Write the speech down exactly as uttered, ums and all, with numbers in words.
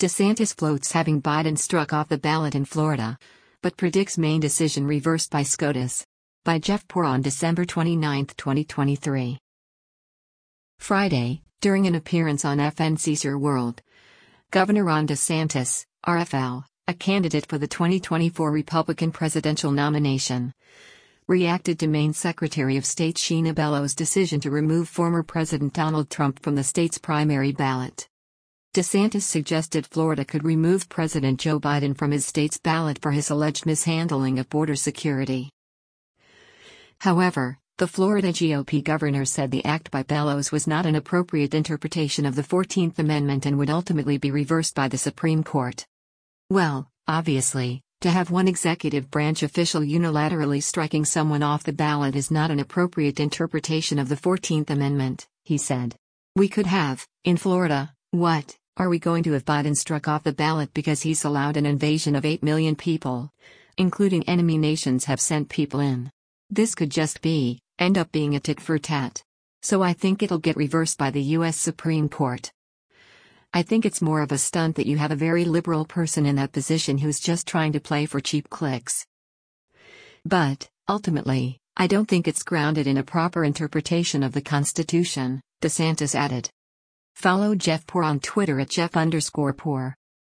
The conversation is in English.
DeSantis floats having Biden struck off the ballot in Florida, but predicts Maine decision reversed by SCOTUS. By Jeff Poor on December twenty-ninth, twenty twenty-three. Friday, during an appearance on F N C Sir World, Governor Ron DeSantis, R F L, a candidate for the twenty twenty-four Republican presidential nomination, reacted to Maine Secretary of State Sheena Bellows' decision to remove former President Donald Trump from the state's primary ballot. DeSantis suggested Florida could remove President Joe Biden from his state's ballot for his alleged mishandling of border security. However, the Florida G O P governor said the act by Bellows was not an appropriate interpretation of the fourteenth Amendment and would ultimately be reversed by the Supreme Court. Well, obviously, to have one executive branch official unilaterally striking someone off the ballot is not an appropriate interpretation of the fourteenth Amendment, he said. We could have, in Florida, what? Are we going to have Biden struck off the ballot because he's allowed an invasion of eight million people, including enemy nations have sent people in? This could just be, end up being a tit for tat. So I think it'll get reversed by the U S Supreme Court. I think it's more of a stunt that you have a very liberal person in that position who's just trying to play for cheap clicks. But, ultimately, I don't think it's grounded in a proper interpretation of the Constitution, DeSantis added. Follow Jeff Poor on Twitter at Jeff underscore Poor.